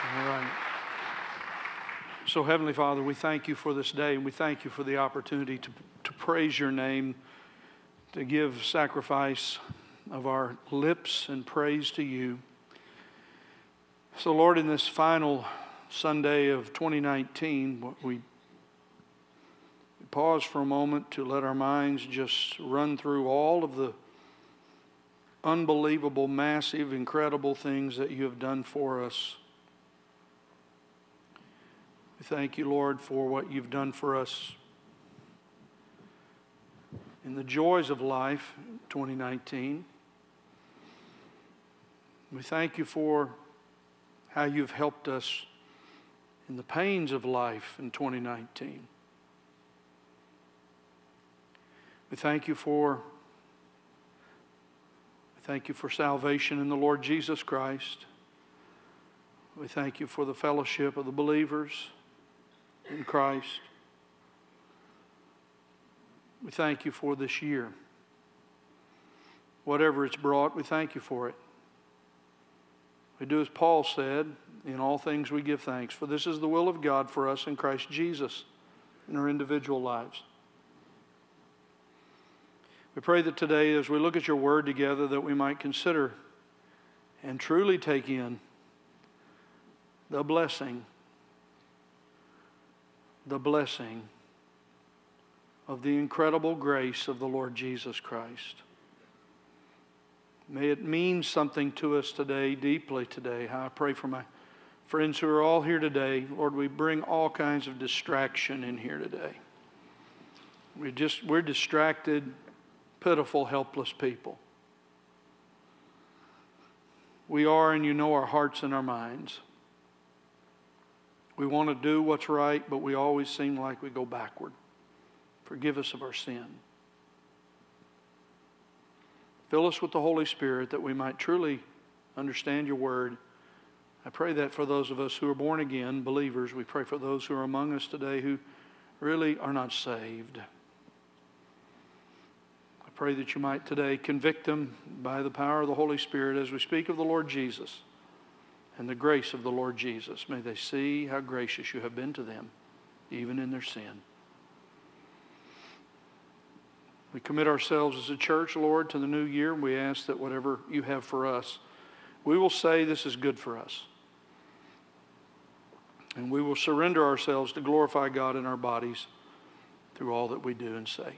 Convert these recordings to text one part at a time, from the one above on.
All right. So, Heavenly Father, we thank you for this day, and we thank you for the opportunity to praise your name, to give sacrifice of our lips and praise to you. So, Lord, in this final Sunday of 2019, we pause for a moment to let our minds just run through all of the unbelievable, massive, incredible things that you have done for us. We thank you, Lord, for what you've done for us in the joys of life in 2019. We thank you for how you've helped us in the pains of life in 2019. We thank you for salvation in the Lord Jesus Christ. We thank you for the fellowship of the believers in Christ. We thank you for this year. Whatever it's brought, we thank you for it. We do as Paul said, in all things we give thanks, for this is the will of God for us in Christ Jesus in our individual lives. We pray that today, as we look at your word together, that we might consider and truly take in the blessing of the incredible grace of the Lord Jesus Christ. May it mean something to us today, deeply today. I pray for my friends who are all here today. Lord, we bring all kinds of distraction in here today. We're distracted, pitiful, helpless people. We are, and you know our hearts and our minds. We want to do what's right, but we always seem like we go backward. Forgive us of our sin. Fill us with the Holy Spirit that we might truly understand your word. I pray that for those of us who are born again, believers, we pray for those who are among us today who really are not saved. I pray that you might today convict them by the power of the Holy Spirit as we speak of the Lord Jesus and the grace of the Lord Jesus. May they see how gracious you have been to them, even in their sin. We commit ourselves as a church, Lord, to the new year, and we ask that whatever you have for us, we will say this is good for us. And we will surrender ourselves to glorify God in our bodies through all that we do and say.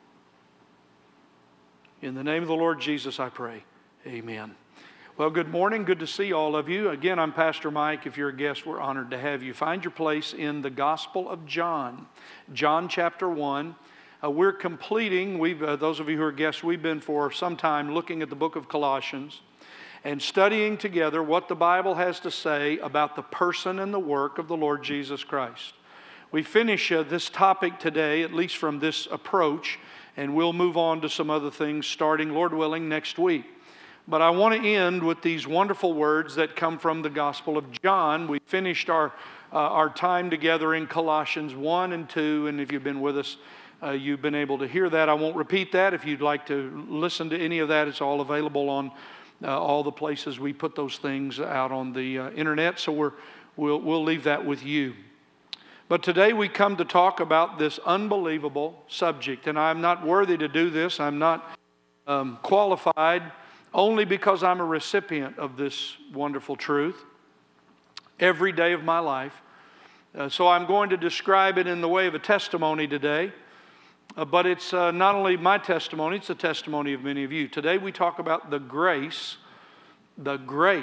In the name of the Lord Jesus, I pray. Amen. Well, good morning. Good to see all of you. Again, I'm Pastor Mike. If you're a guest, we're honored to have you. Find your place in the Gospel of John, John chapter 1. We're completing, those of you who are guests, we've been for some time looking at the book of Colossians and studying together what the Bible has to say about the person and the work of the Lord Jesus Christ. We finish this topic today, at least from this approach, and we'll move on to some other things starting, Lord willing, next week. But I want to end with these wonderful words that come from the Gospel of John. We finished our time together in Colossians 1 and 2, and if you've been with us, you've been able to hear that. I won't repeat that. If you'd like to listen to any of that, it's all available on all the places we put those things out on the internet, so we'll leave that with you. But today we come to talk about this unbelievable subject, and I'm not worthy to do this. I'm not qualified, only because I'm a recipient of this wonderful truth every day of my life. So I'm going to describe it in the way of a testimony today. But it's not only my testimony, it's the testimony of many of you. Today we talk about the grace, the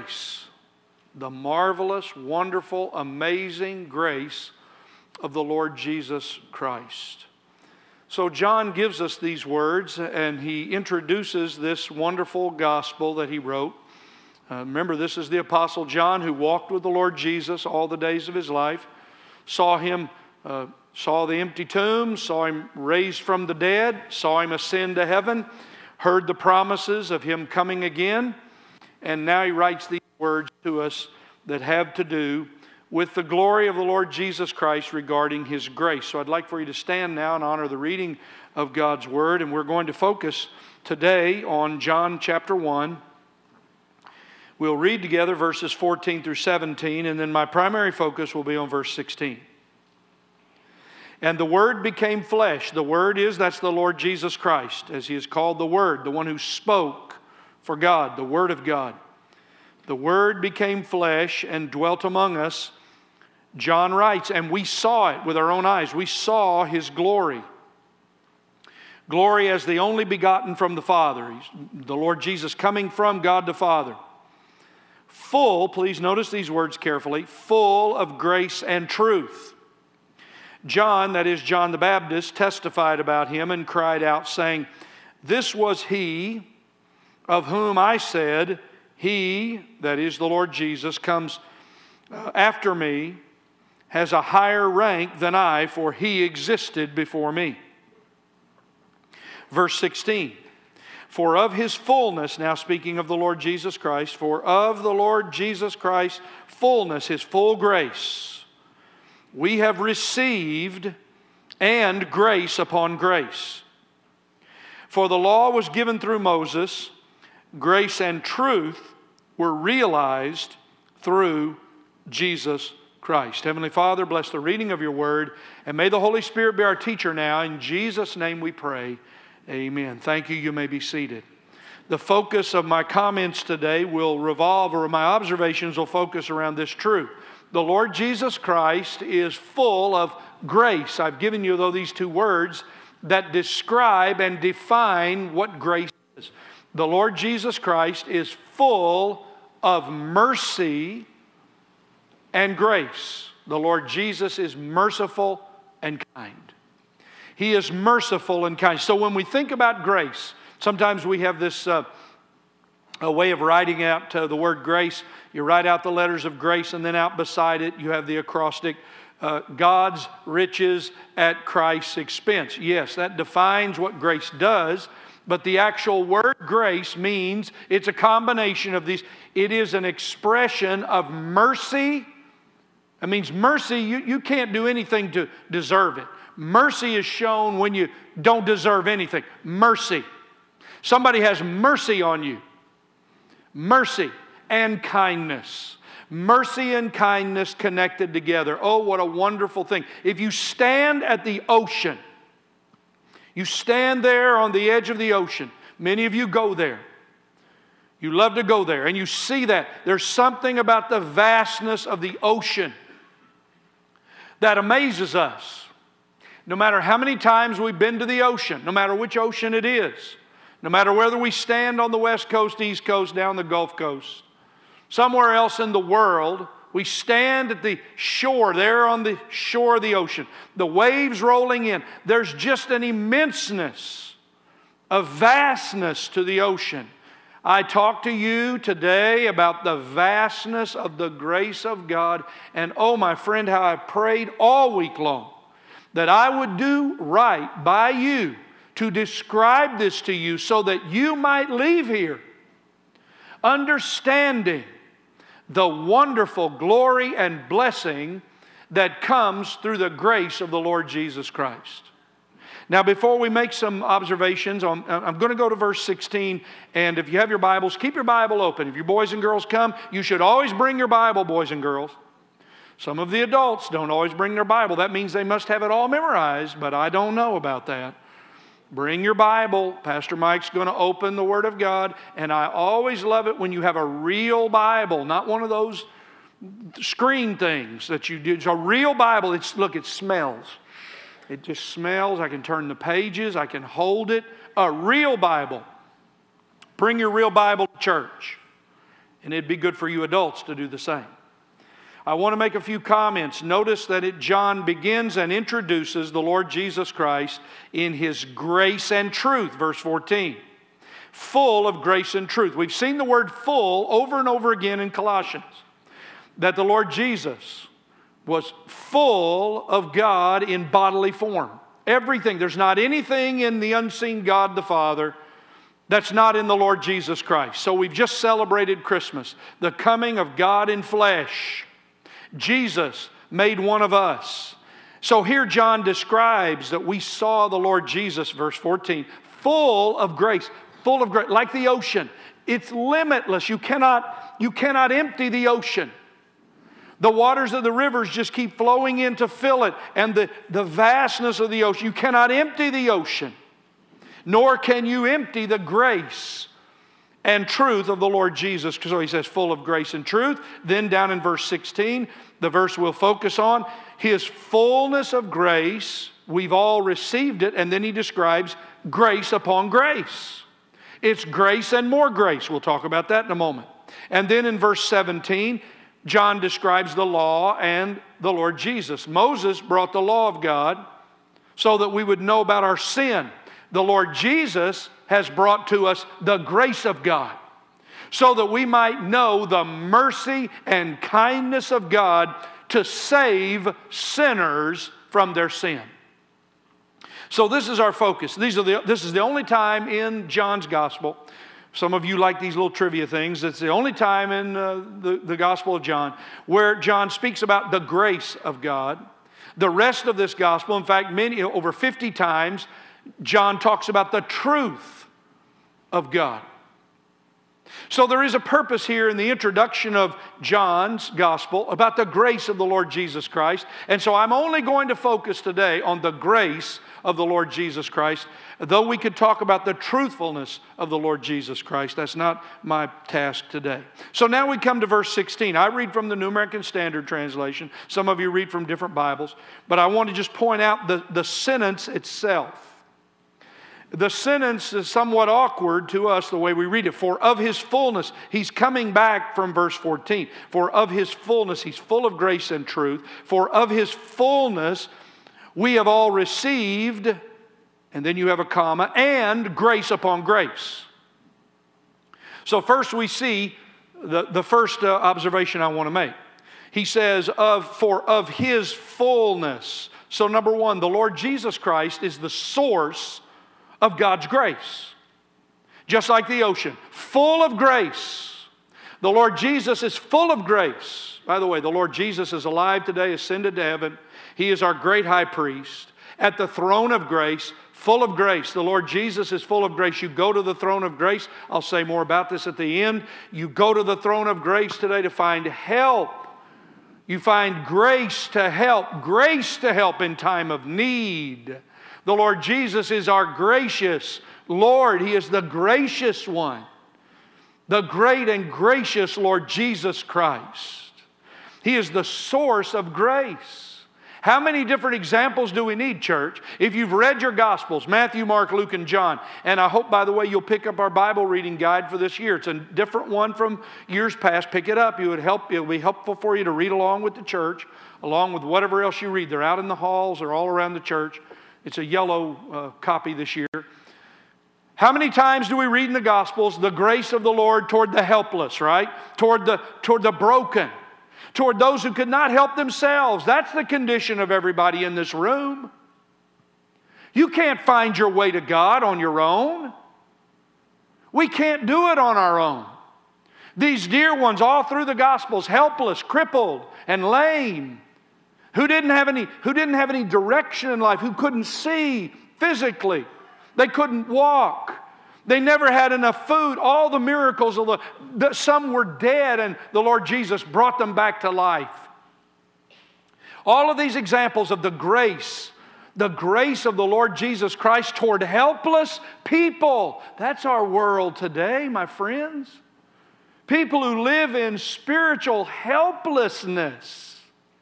marvelous, wonderful, amazing grace of the Lord Jesus Christ. So John gives us these words, and he introduces this wonderful gospel that he wrote. Remember, this is the Apostle John who walked with the Lord Jesus all the days of his life, saw the empty tomb, saw him raised from the dead, saw him ascend to heaven, heard the promises of him coming again, and now he writes these words to us that have to do with the glory of the Lord Jesus Christ regarding his grace. So I'd like for you to stand now and honor the reading of God's word, and we're going to focus today on John chapter 1, We'll read together verses 14 through 17, and then my primary focus will be on verse 16. And the Word became flesh. The Word that's the Lord Jesus Christ, as He is called the Word, the one who spoke for God, the Word of God. The Word became flesh and dwelt among us. John writes, and we saw it with our own eyes. We saw His glory. Glory as the only begotten from the Father. The Lord Jesus coming from God the Father. Full, please notice these words carefully, full of grace and truth. John, that is John the Baptist, testified about Him and cried out, saying, this was He of whom I said, He, that is the Lord Jesus, comes after me, has a higher rank than I, for He existed before me. Verse 16, for of His fullness, now speaking of the Lord Jesus Christ, for of the Lord Jesus Christ fullness, His full grace, we have received and grace upon grace. For the law was given through Moses, grace and truth were realized through Jesus Christ. Heavenly Father, bless the reading of Your Word, and may the Holy Spirit be our teacher now. In Jesus' name we pray. Amen. Thank you. You may be seated. The focus of my comments today will revolve, or my observations will focus around this truth. The Lord Jesus Christ is full of grace. I've given you, though, these two words that describe and define what grace is. The Lord Jesus Christ is full of mercy and grace. The Lord Jesus is merciful and kind. He is merciful and kind. So when we think about grace, sometimes we have this a way of writing out the word grace. You write out the letters of grace, and then out beside it you have the acrostic, God's riches at Christ's expense. Yes, that defines what grace does, but the actual word grace means it's a combination of these. It is an expression of mercy. It means mercy, you can't do anything to deserve it. Mercy is shown when you don't deserve anything. Mercy. Somebody has mercy on you. Mercy and kindness. Mercy and kindness connected together. Oh, what a wonderful thing. If you stand at the ocean, you stand there on the edge of the ocean. Many of you go there. You love to go there, and you see that. There's something about the vastness of the ocean that amazes us. No matter how many times we've been to the ocean, no matter which ocean it is, no matter whether we stand on the West Coast, East Coast, down the Gulf Coast, somewhere else in the world, we stand at the shore, there on the shore of the ocean, the waves rolling in. There's just an immenseness, a vastness to the ocean. I talk to you today about the vastness of the grace of God, and oh, my friend, how I prayed all week long that I would do right by you to describe this to you so that you might leave here understanding the wonderful glory and blessing that comes through the grace of the Lord Jesus Christ. Now, before we make some observations, I'm going to go to verse 16, and if you have your Bibles, keep your Bible open. If your boys and girls come, you should always bring your Bible, boys and girls. Some of the adults don't always bring their Bible. That means they must have it all memorized, but I don't know about that. Bring your Bible. Pastor Mike's going to open the Word of God, and I always love it when you have a real Bible, not one of those screen things that you do. It's a real Bible. It smells. It just smells. I can turn the pages. I can hold it. A real Bible. Bring your real Bible to church, and it'd be good for you adults to do the same. I want to make a few comments. Notice that John begins and introduces the Lord Jesus Christ in His grace and truth, verse 14. Full of grace and truth. We've seen the word full over and over again in Colossians. That the Lord Jesus was full of God in bodily form. Everything. There's not anything in the unseen God the Father that's not in the Lord Jesus Christ. So we've just celebrated Christmas. The coming of God in flesh. Jesus made one of us. So here John describes that we saw the Lord Jesus, verse 14, full of grace, like the ocean. It's limitless. You cannot You cannot empty the ocean. The waters of the rivers just keep flowing in to fill it, and the vastness of the ocean. You cannot empty the ocean, nor can you empty the grace and truth of the Lord Jesus. So he says, full of grace and truth. Then down in verse 16, the verse we'll focus on, His fullness of grace, we've all received it, and then he describes grace upon grace. It's grace and more grace. We'll talk about that in a moment. And then in verse 17, John describes the law and the Lord Jesus. Moses brought the law of God so that we would know about our sin. The Lord Jesus has brought to us the grace of God so that we might know the mercy and kindness of God to save sinners from their sin. So this is our focus. This is the only time in John's gospel. Some of you like these little trivia things. It's the only time in the Gospel of John where John speaks about the grace of God. The rest of this gospel, in fact, over 50 times, John talks about the truth of God. So there is a purpose here in the introduction of John's gospel about the grace of the Lord Jesus Christ. And so I'm only going to focus today on the grace of the Lord Jesus Christ. Though we could talk about the truthfulness of the Lord Jesus Christ, that's not my task today. So now we come to verse 16. I read from the New American Standard Translation. Some of you read from different Bibles. But I want to just point out the sentence itself. The sentence is somewhat awkward to us the way we read it. For of His fullness, he's coming back from verse 14. For of His fullness, he's full of grace and truth. For of His fullness, we have all received, and then you have a comma, and grace upon grace. So first we see the first observation I want to make. He says, for of His fullness. So number one, the Lord Jesus Christ is the source of God's grace. Just like the ocean, full of grace. The Lord Jesus is full of grace. By the way, the Lord Jesus is alive today, ascended to heaven. He is our great high priest at the throne of grace, full of grace. The Lord Jesus is full of grace. You go to the throne of grace. I'll say more about this at the end. You go to the throne of grace today to find help. You find grace to help in time of need. The Lord Jesus is our gracious Lord. He is the gracious one. The great and gracious Lord Jesus Christ. He is the source of grace. How many different examples do we need, church? If you've read your Gospels, Matthew, Mark, Luke, and John, and I hope, by the way, you'll pick up our Bible reading guide for this year. It's a different one from years past. Pick it up. It'll be helpful for you to read along with the church, along with whatever else you read. They're out in the halls. They're all around the church. It's a yellow copy this year. How many times do we read in the Gospels the grace of the Lord toward the helpless, right? Toward the broken. Toward those who could not help themselves. That's the condition of everybody in this room. You can't find your way to God on your own. We can't do it on our own. These dear ones all through the Gospels, helpless, crippled, and lame, who didn't have any direction in life, who couldn't see physically. They couldn't walk. They never had enough food. All the miracles, some were dead, and the Lord Jesus brought them back to life. All of these examples of the grace of the Lord Jesus Christ toward helpless people. That's our world today, my friends. People who live in spiritual helplessness,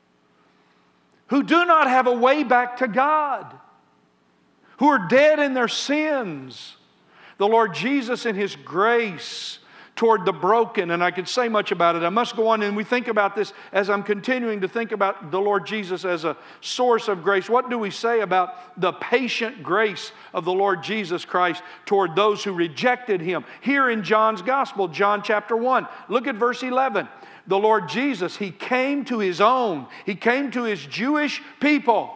who do not have a way back to God, who are dead in their sins. The Lord Jesus in His grace toward the broken, and I could say much about it. I must go on, and we think about this as I'm continuing to think about the Lord Jesus as a source of grace. What do we say about the patient grace of the Lord Jesus Christ toward those who rejected Him? Here in John's Gospel, John chapter 1, look at verse 11. The Lord Jesus, He came to His own. He came to His Jewish people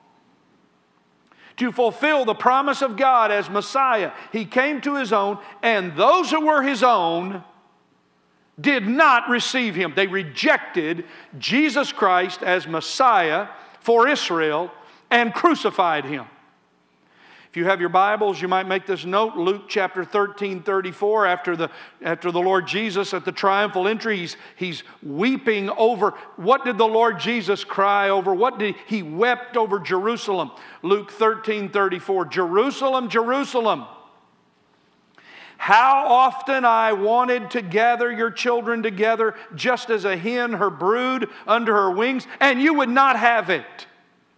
to fulfill the promise of God as Messiah. He came to His own, and those who were His own did not receive Him. They rejected Jesus Christ as Messiah for Israel and crucified Him. If you have your Bibles, you might make this note. Luke chapter 13:34, after the Lord Jesus at the triumphal entry, he's weeping over. What did the Lord Jesus cry over? He wept over Jerusalem. Luke 13:34, Jerusalem, Jerusalem, how often I wanted to gather your children together, just as a hen her brood under her wings, and you would not have it.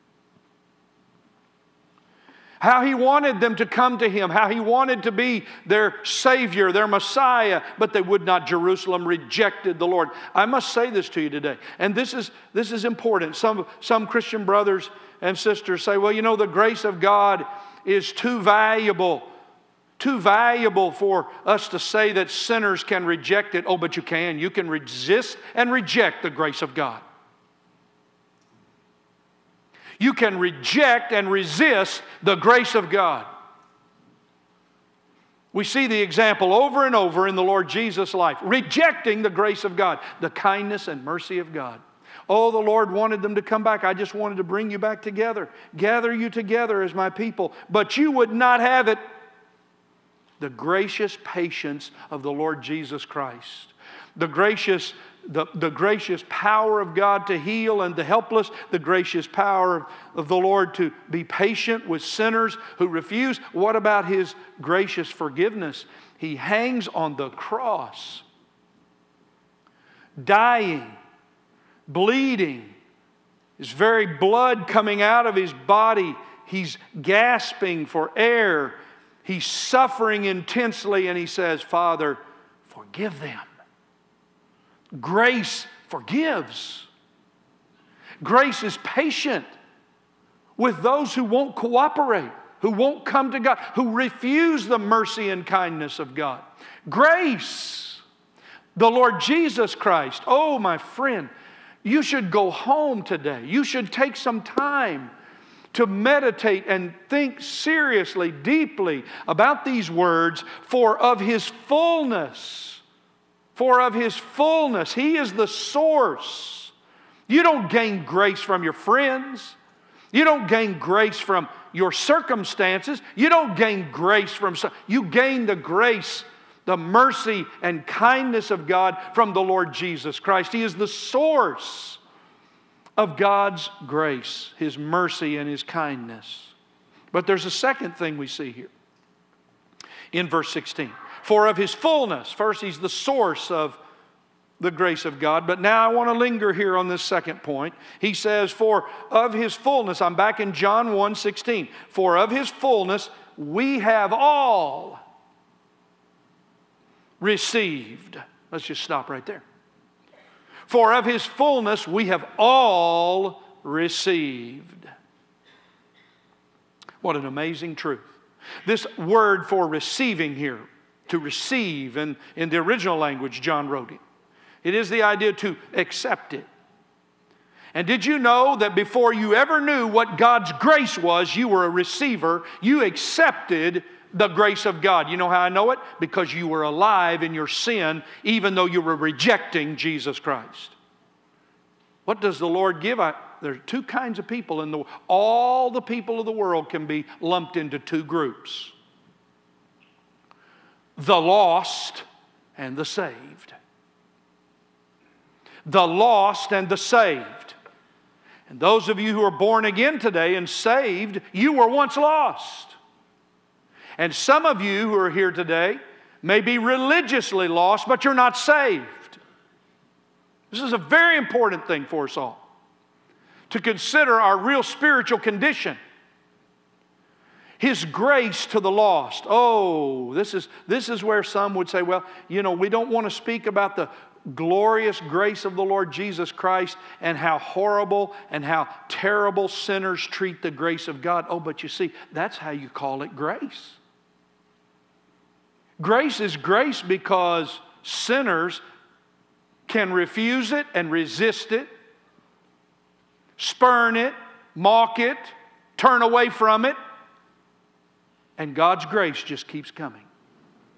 How He wanted them to come to Him, how He wanted to be their Savior, their Messiah, but they would not. Jerusalem rejected the Lord. I must say this to you today, and this is important. Some Christian brothers and sisters say, well, you know, the grace of God is too valuable for us to say that sinners can reject it. Oh, but you can. You can resist and reject the grace of God. You can reject and resist the grace of God. We see the example over and over in the Lord Jesus' life, rejecting the grace of God, the kindness and mercy of God. Oh, the Lord wanted them to come back. I just wanted to bring you back together, gather you together as my people, but you would not have it. The gracious patience of the Lord Jesus Christ, the gracious power of God to heal and the helpless, the gracious power of the Lord to be patient with sinners who refuse. What about His gracious forgiveness? He hangs on the cross, dying, bleeding, His very blood coming out of His body. He's gasping for air. He's suffering intensely, and He says, Father, forgive them. Grace forgives. Grace is patient with those who won't cooperate, who won't come to God, who refuse the mercy and kindness of God. Grace, the Lord Jesus Christ. Oh, my friend, you should go home today. You should take some time to meditate and think seriously, deeply about these words, for of His fullness, He is the source. You don't gain grace from your friends. You don't gain grace from your circumstances. You don't gain grace you gain the grace, the mercy and kindness of God from the Lord Jesus Christ. He is the source of God's grace, His mercy and His kindness. But there's a second thing we see here in verse 16. For of His fullness, first He's the source of the grace of God, but now I want to linger here on this second point. He says, for of His fullness, I'm back in John 1:16. For of His fullness we have all received. Let's just stop right there. For of His fullness we have all received. What an amazing truth. This word for receiving here, to receive, and in the original language John wrote it. It is the idea to accept it. And did you know that before you ever knew what God's grace was, you were a receiver? You accepted the grace of God. You know how I know it? Because you were alive in your sin, even though you were rejecting Jesus Christ. What does the Lord give? There are two kinds of people in the world. All the people of the world can be lumped into two groups: the lost and the saved. The lost and the saved. And those of you who are born again today and saved, you were once lost. And some of you who are here today may be religiously lost, but you're not saved. This is a very important thing for us all, to consider our real spiritual condition. His grace to the lost. Oh, this is where some would say, well, you know, we don't want to speak about the glorious grace of the Lord Jesus Christ and how horrible and how terrible sinners treat the grace of God. Oh, but you see, that's how you call it grace. Grace is grace because sinners can refuse it and resist it, spurn it, mock it, turn away from it, and God's grace just keeps coming.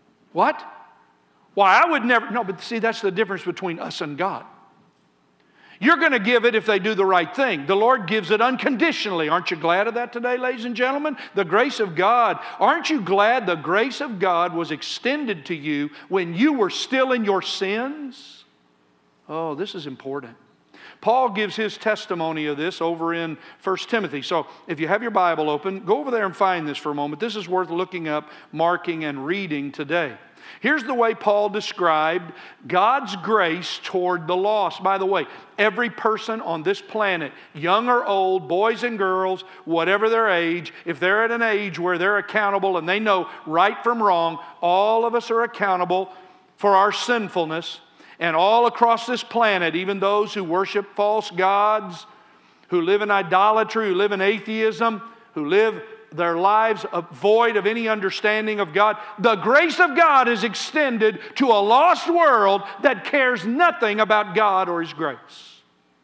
What? Why, I would never... No, but see, that's the difference between us and God. You're going to give it if they do the right thing. The Lord gives it unconditionally. Aren't you glad of that today, ladies and gentlemen? The grace of God. Aren't you glad the grace of God was extended to you when you were still in your sins? Oh, this is important. Paul gives his testimony of this over in 1 Timothy. So if you have your Bible open, go over there and find this for a moment. This is worth looking up, marking, and reading today. Here's the way Paul described God's grace toward the lost. By the way, every person on this planet, young or old, boys and girls, whatever their age, if they're at an age where they're accountable and they know right from wrong, all of us are accountable for our sinfulness. And all across this planet, even those who worship false gods, who live in idolatry, who live in atheism, who live their lives void of any understanding of God, the grace of God is extended to a lost world that cares nothing about God or His grace.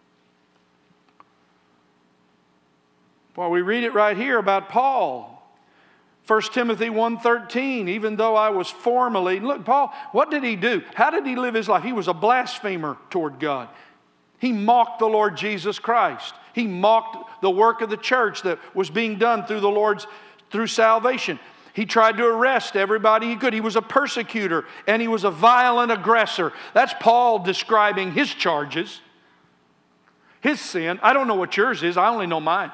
Well, we read it right here about Paul. 1 Timothy 1:13, even though I was formerly... Look, Paul, what did he do? How did he live his life? He was a blasphemer toward God. He mocked the Lord Jesus Christ. He mocked the work of the church that was being done through salvation. He tried to arrest everybody he could. He was a persecutor and he was a violent aggressor. That's Paul describing his charges, his sin. I don't know what yours is. I only know mine.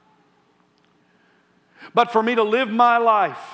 But for me to live my life,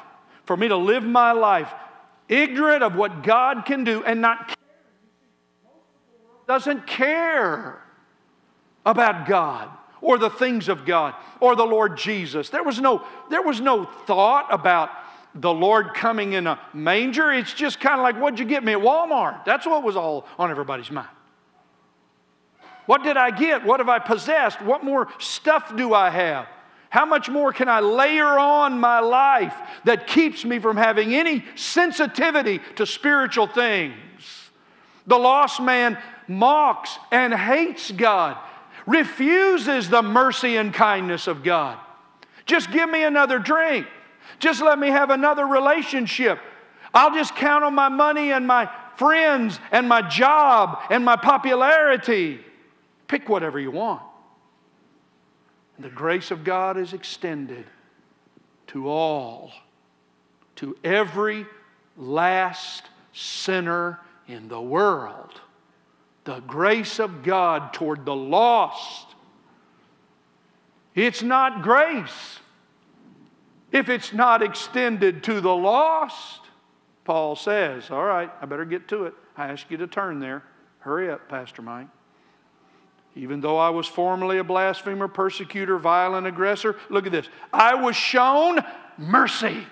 ignorant of what God can do and not care, doesn't care about God or the things of God or the Lord Jesus. There was no thought about the Lord coming in a manger. It's just kind of like, what'd you get me at Walmart? That's what was all on everybody's mind. What did I get? What have I possessed? What more stuff do I have? How much more can I layer on my life that keeps me from having any sensitivity to spiritual things? The lost man mocks and hates God, refuses the mercy and kindness of God. Just give me another drink. Just let me have another relationship. I'll just count on my money and my friends and my job and my popularity. Pick whatever you want. The grace of God is extended to all, to every last sinner in the world. The grace of God toward the lost. It's not grace if it's not extended to the lost. Paul says, all right, I better get to it. I ask you to turn there. Hurry up, Pastor Mike. Even though I was formerly a blasphemer, persecutor, violent aggressor, look at this. I was shown mercy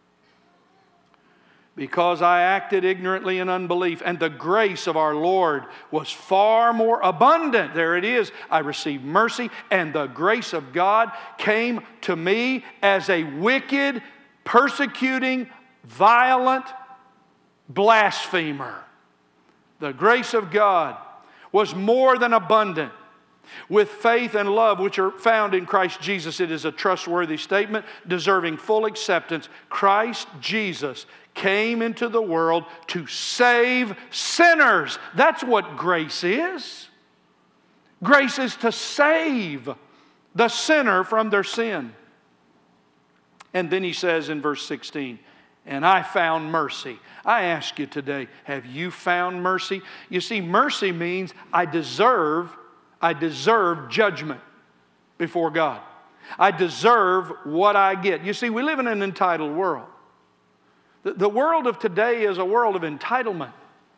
because I acted ignorantly in unbelief, and the grace of our Lord was far more abundant. There it is. I received mercy, and the grace of God came to me as a wicked, persecuting, violent blasphemer. The grace of God was more than abundant. With faith and love which are found in Christ Jesus, it is a trustworthy statement, deserving full acceptance. Christ Jesus came into the world to save sinners. That's what grace is. Grace is to save the sinner from their sin. And then he says in verse 16, and I found mercy. I ask you today, have you found mercy? You see, mercy means I deserve judgment before God. I deserve what I get. You see, we live in an entitled world. The world of today is a world of entitlement.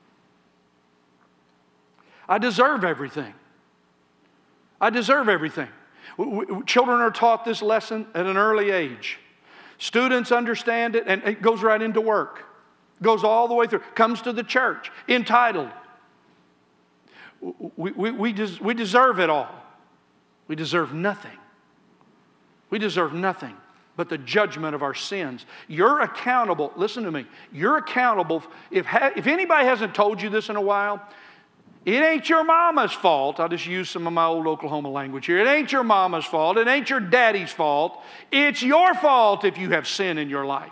I deserve everything. I deserve everything. Children are taught this lesson at an early age. Students understand it, and it goes right into work. Goes all the way through. Comes to the church. Entitled. We deserve it all. We deserve nothing. We deserve nothing but the judgment of our sins. You're accountable. Listen to me. You're accountable. If anybody hasn't told you this in a while, it ain't your mama's fault. I'll just use some of my old Oklahoma language here. It ain't your mama's fault. It ain't your daddy's fault. It's your fault if you have sin in your life.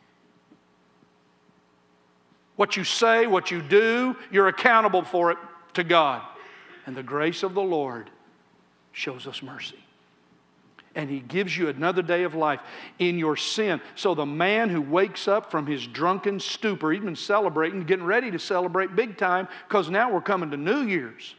What you say, what you do, you're accountable for it to God. And the grace of the Lord shows us mercy. And He gives you another day of life in your sin. So the man who wakes up from his drunken stupor, he's been celebrating, getting ready to celebrate big time, because now we're coming to New Year's.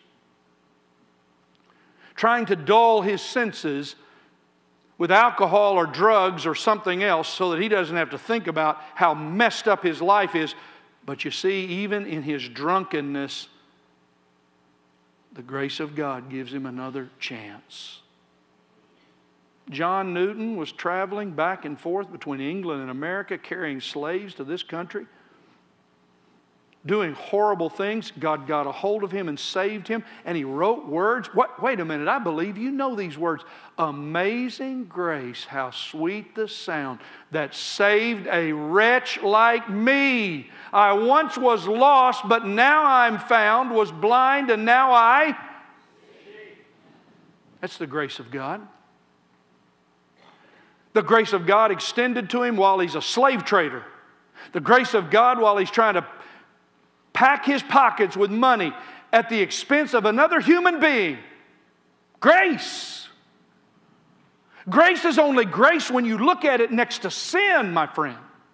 Trying to dull his senses with alcohol or drugs or something else so that he doesn't have to think about how messed up his life is. But you see, even in his drunkenness, the grace of God gives him another chance. John Newton was traveling back and forth between England and America, carrying slaves to this country, doing horrible things. God got a hold of him and saved him, and he wrote words. Wait a minute, I believe you know these words. Amazing grace, how sweet the sound that saved a wretch like me. I once was lost, but now I'm found, was blind, and now I... That's the grace of God. The grace of God extended to him while he's a slave trader. The grace of God while he's trying to pack his pockets with money at the expense of another human being. Grace. Grace is only grace when you look at it next to sin, my friend.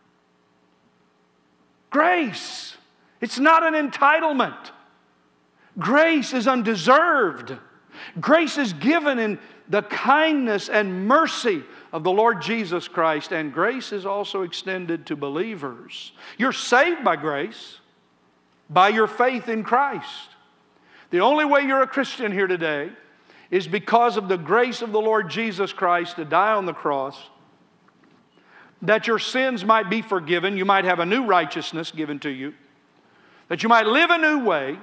Grace. It's not an entitlement. Grace is undeserved. Grace is given in the kindness and mercy of the Lord Jesus Christ, and grace is also extended to believers. You're saved by grace, by your faith in Christ. The only way you're a Christian here today is because of the grace of the Lord Jesus Christ to die on the cross, that your sins might be forgiven, you might have a new righteousness given to you, that you might live a new way,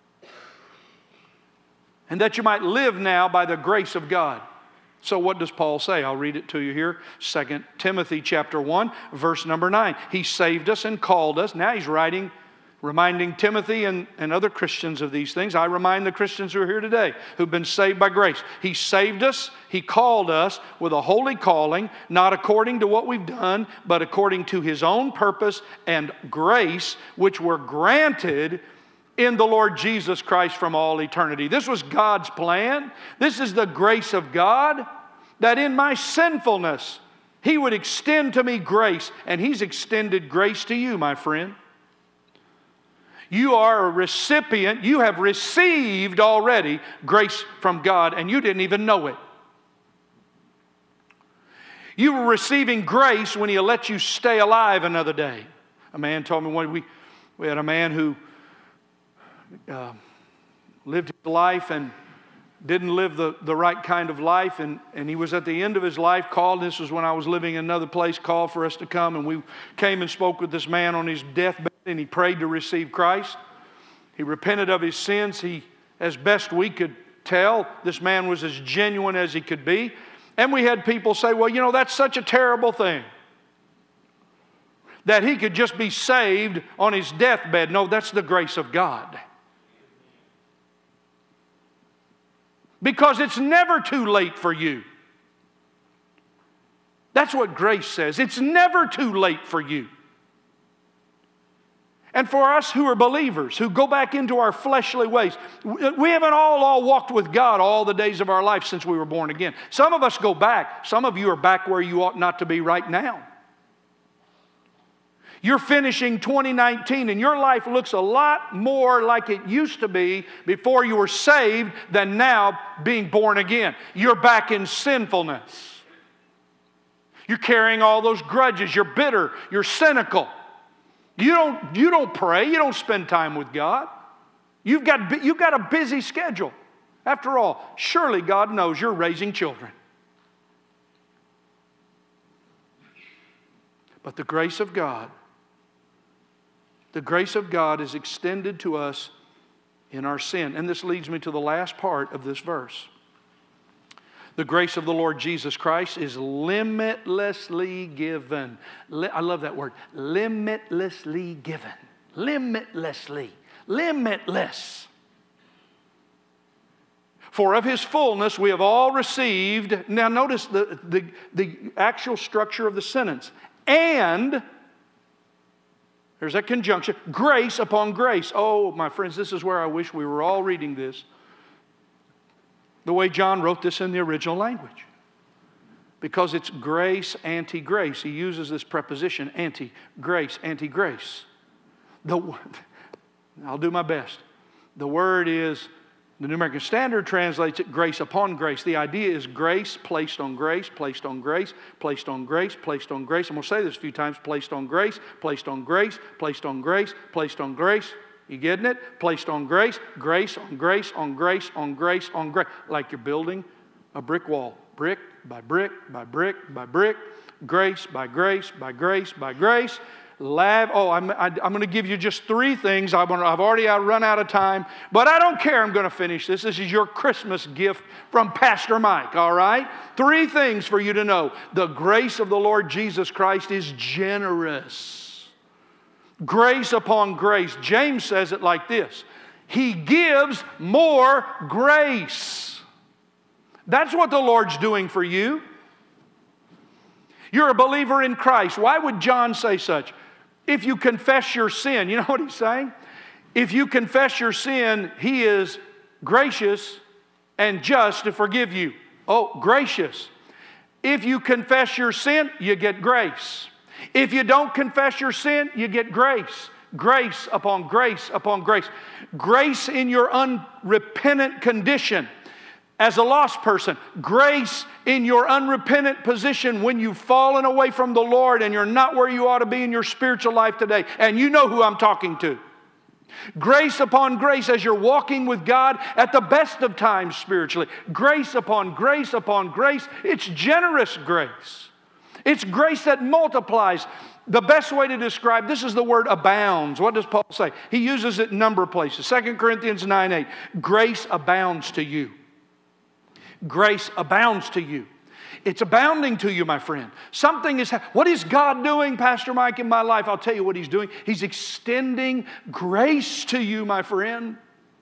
and that you might live now by the grace of God. So what does Paul say? I'll read it to you here. 2 Timothy chapter 1, verse number 9. He saved us and called us. Now he's writing, reminding Timothy and other Christians of these things. I remind the Christians who are here today, who've been saved by grace. He saved us, He called us with a holy calling, not according to what we've done, but according to His own purpose and grace, which were granted in the Lord Jesus Christ from all eternity. This was God's plan. This is the grace of God, that in my sinfulness, He would extend to me grace. And He's extended grace to you, my friend. You are a recipient. You have received already grace from God, and you didn't even know it. You were receiving grace when He let you stay alive another day. A man told me one, we had a man who lived his life and didn't live the right kind of life, and he was at the end of his life, called. This was when I was living in another place, called for us to come, and we came and spoke with this man on his deathbed, and he prayed to receive Christ. He repented of his sins. He, as best we could tell, this man was as genuine as he could be. And we had people say, well, you know, that's such a terrible thing, that he could just be saved on his deathbed. No, that's the grace of God. Because it's never too late for you. That's what grace says. It's never too late for you. And for us who are believers, who go back into our fleshly ways, we haven't all walked with God all the days of our life since we were born again. Some of us go back. Some of you are back where you ought not to be right now. You're finishing 2019 and your life looks a lot more like it used to be before you were saved than now being born again. You're back in sinfulness. You're carrying all those grudges. You're bitter. You're cynical. You don't pray. You don't spend time with God. You've got a busy schedule. After all, surely God knows you're raising children. But the grace of God is extended to us in our sin. And this leads me to the last part of this verse. The grace of the Lord Jesus Christ is limitlessly given. I love that word. Limitlessly given. Limitlessly. Limitless. For of His fullness we have all received. Now notice the actual structure of the sentence. And There's that conjunction. Grace upon grace. Oh, my friends, this is where I wish we were all reading this the way John wrote this in the original language. Because it's grace, anti-grace. He uses this preposition, anti-grace, anti-grace. I'll do my best. The word is, the New American Standard translates it grace upon grace. The idea is grace placed on grace, placed on grace, placed on grace, placed on grace. I'm going to say this a few times. Placed on grace, placed on grace, placed on grace, placed on grace. You getting it? Placed on grace, grace on grace, on grace, on grace, on grace. Like you're building a brick wall. Brick by brick by brick by brick. Grace by grace by grace by grace. I'm going to give you just 3 things. I've already run out of time, but I don't care. I'm going to finish this. This is your Christmas gift from Pastor Mike, all right? 3 things for you to know. The grace of the Lord Jesus Christ is generous. Grace upon grace. James says it like this. He gives more grace. That's what the Lord's doing for you. You're a believer in Christ. Why would John say such? If you confess your sin, you know what he's saying? If you confess your sin, He is gracious and just to forgive you. Oh, gracious. If you confess your sin, you get grace. If you don't confess your sin, you get grace. Grace upon grace upon grace. Grace in your unrepentant condition. As a lost person, grace in your unrepentant position when you've fallen away from the Lord and you're not where you ought to be in your spiritual life today. And you know who I'm talking to. Grace upon grace as you're walking with God at the best of times spiritually. Grace upon grace upon grace. It's generous grace. It's grace that multiplies. The best way to describe this is the word abounds. What does Paul say? He uses it in a number of places. 2 Corinthians 9:8. Grace abounds to you. Grace abounds to you. It's abounding to you, my friend. What is God doing, Pastor Mike, in my life? I'll tell you what He's doing. He's extending grace to you, my friend.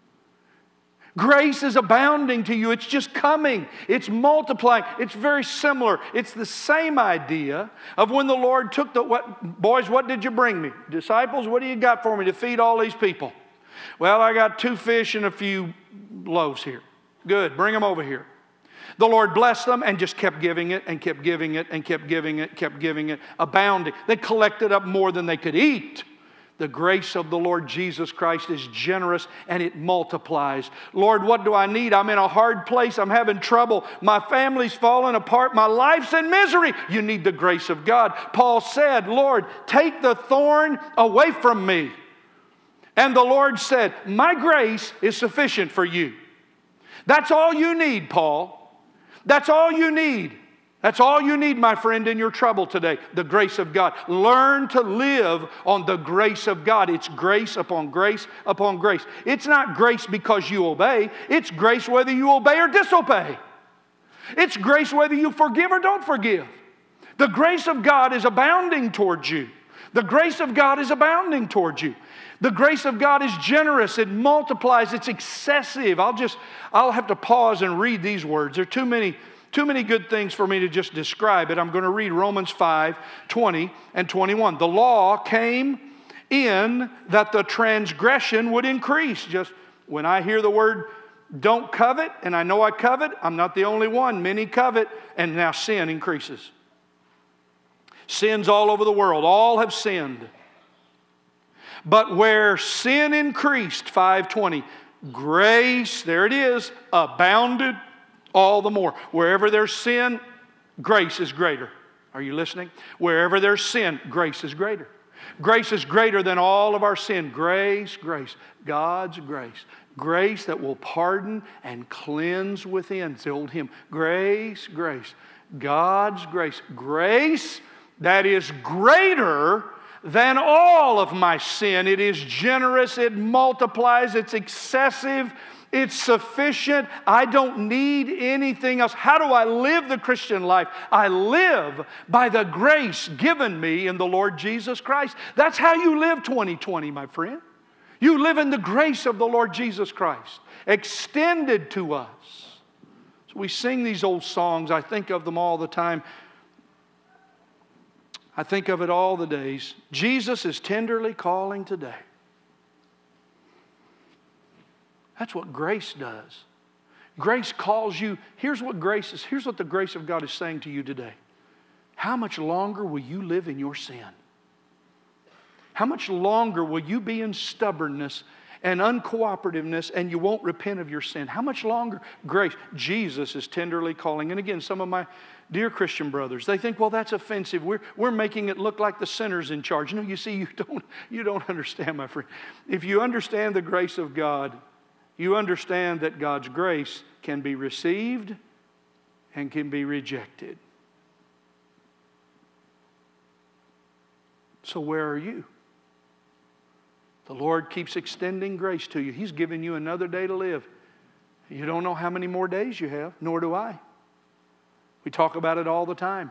Grace is abounding to you. It's just coming. It's multiplying. It's very similar. It's the same idea of when the Lord took boys, what did you bring me? Disciples, what do you got for me to feed all these people? Well, I got 2 fish and a few loaves here. Good, bring them over here. The Lord blessed them and just kept giving it and kept giving it and kept giving it, kept giving it, abounding. They collected up more than they could eat. The grace of the Lord Jesus Christ is generous and it multiplies. Lord, what do I need? I'm in a hard place. I'm having trouble. My family's falling apart. My life's in misery. You need the grace of God. Paul said, Lord, take the thorn away from me. And the Lord said, my grace is sufficient for you. That's all you need, Paul. That's all you need. That's all you need, my friend, in your trouble today. The grace of God. Learn to live on the grace of God. It's grace upon grace upon grace. It's not grace because you obey. It's grace whether you obey or disobey. It's grace whether you forgive or don't forgive. The grace of God is abounding towards you. The grace of God is abounding towards you. The grace of God is generous. It multiplies. It's excessive. I'll have to pause and read these words. There are too many good things for me to just describe it. I'm going to read Romans 5:20 and 21. The law came in that the transgression would increase. Just when I hear the word don't covet, and I know I covet, I'm not the only one. Many covet, and now sin increases. Sins all over the world. All have sinned. But where sin increased, 5:20, grace, there it is, abounded all the more. Wherever there's sin, grace is greater. Are you listening? Wherever there's sin, grace is greater. Grace is greater than all of our sin. Grace, grace, God's grace. Grace that will pardon and cleanse within. It's the old hymn. Grace, grace, God's grace. Grace that is greater than all of my sin. It is generous, it multiplies, it's excessive, it's sufficient. I don't need anything else. How do I live the Christian life? I live by the grace given me in the Lord Jesus Christ. That's how you live 2020, my friend. You live in the grace of the Lord Jesus Christ, extended to us. So we sing these old songs. I think of them all the time. I think of it all the days. Jesus is tenderly calling today. That's what grace does. Grace calls you. Here's what the grace of God is saying to you today. How much longer will you live in your sin? How much longer will you be in stubbornness and uncooperativeness and you won't repent of your sin? How much longer? Grace. Jesus is tenderly calling. And again, some of my dear Christian brothers, they think, well, that's offensive. We're making it look like the sinner's in charge. No, you see, you don't understand, my friend. If you understand the grace of God, you understand that God's grace can be received and can be rejected. So where are you? The Lord keeps extending grace to you. He's given you another day to live. You don't know how many more days you have, nor do I. We talk about it all the time.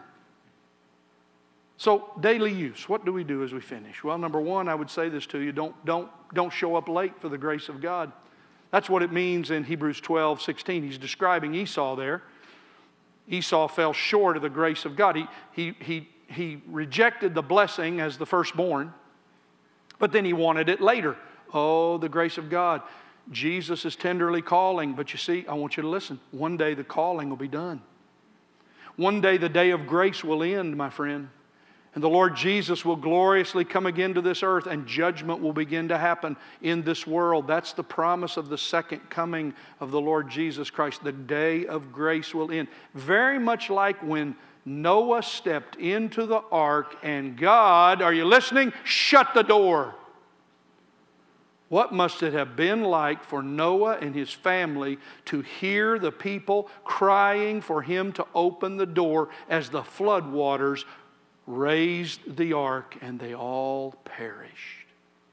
So daily use, what do we do as we finish? Well, number one, I would say this to you, don't show up late for the grace of God. That's what it means in Hebrews 12:16. He's describing Esau there. Esau fell short of the grace of God. He rejected the blessing as the firstborn, but then he wanted it later. Oh, the grace of God. Jesus is tenderly calling, but you see, I want you to listen. One day the calling will be done. One day the day of grace will end, my friend. And the Lord Jesus will gloriously come again to this earth and judgment will begin to happen in this world. That's the promise of the second coming of the Lord Jesus Christ. The day of grace will end. Very much like when Noah stepped into the ark and God, are you listening? Shut the door. What must it have been like for Noah and his family to hear the people crying for him to open the door as the flood waters raised the ark and they all perished?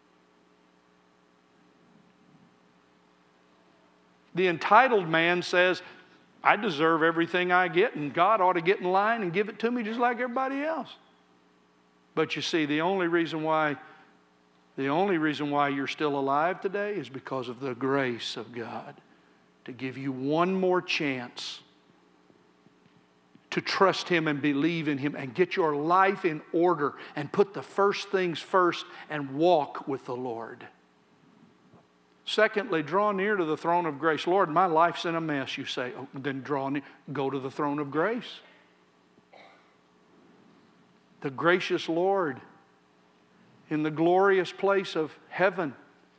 The entitled man says, I deserve everything I get and God ought to get in line and give it to me just like everybody else. But you see, the only reason why you're still alive today is because of the grace of God to give you one more chance to trust Him and believe in Him and get your life in order and put the first things first and walk with the Lord. Secondly, draw near to the throne of grace. Lord, my life's in a mess, you say. Oh, then draw near. Go to the throne of grace. The gracious Lord in the glorious place of heaven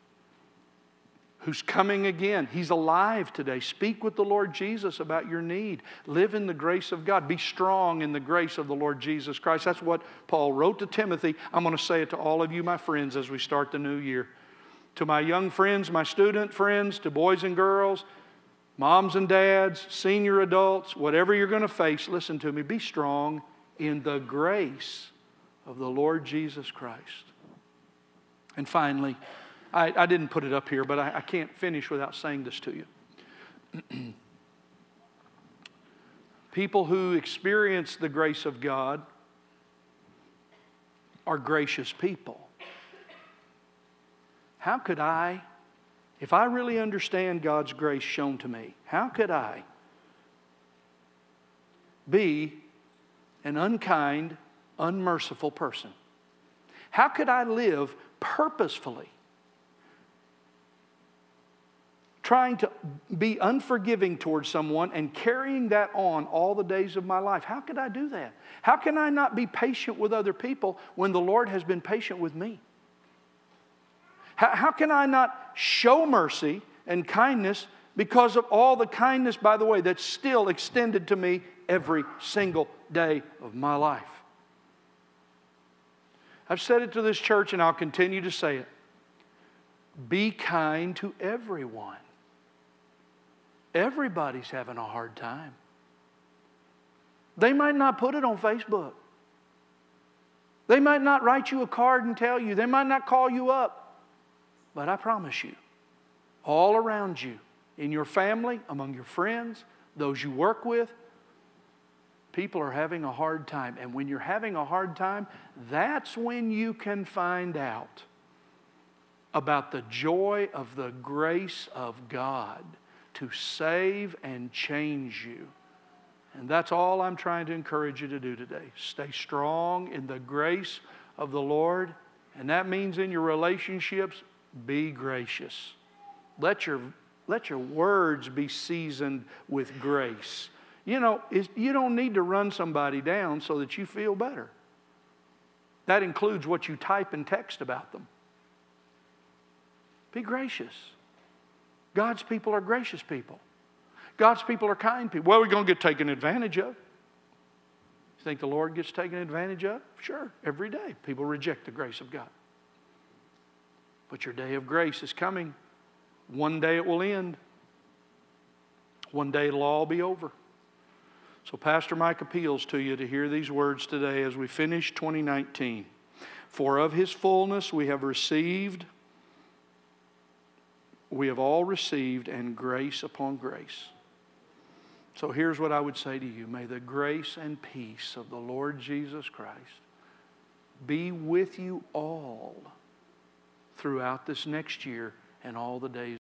who's coming again. He's alive today. Speak with the Lord Jesus about your need. Live in the grace of God. Be strong in the grace of the Lord Jesus Christ. That's what Paul wrote to Timothy. I'm going to say it to all of you, my friends, as we start the new year. To my young friends, my student friends, to boys and girls, moms and dads, senior adults, whatever you're going to face, listen to me. Be strong in the grace of the Lord Jesus Christ. And finally, I didn't put it up here, but I can't finish without saying this to you. People who experience the grace of God are gracious people. How could I, if I really understand God's grace shown to me, how could I be an unkind, unmerciful person? How could I live purposefully trying to be unforgiving towards someone and carrying that on all the days of my life? How could I do that? How can I not be patient with other people when the Lord has been patient with me? How can I not show mercy and kindness because of all the kindness, by the way, that's still extended to me every single day of my life? I've said it to this church and I'll continue to say it. Be kind to everyone. Everybody's having a hard time. They might not put it on Facebook. They might not write you a card and tell you. They might not call you up. But I promise you, all around you, in your family, among your friends, those you work with, people are having a hard time. And when you're having a hard time, that's when you can find out about the joy of the grace of God to save and change you. And that's all I'm trying to encourage you to do today. Stay strong in the grace of the Lord. And that means in your relationships, be gracious. Let your words be seasoned with grace. You know, you don't need to run somebody down so that you feel better. That includes what you type and text about them. Be gracious. God's people are gracious people. God's people are kind people. Well, we're going to get taken advantage of. You think the Lord gets taken advantage of? Sure, every day. People reject the grace of God. But your day of grace is coming. One day it will end. One day it'll all be over. So Pastor Mike appeals to you to hear these words today as we finish 2019. For of His fullness we have all received, and grace upon grace. So here's what I would say to you. May the grace and peace of the Lord Jesus Christ be with you all throughout this next year and all the days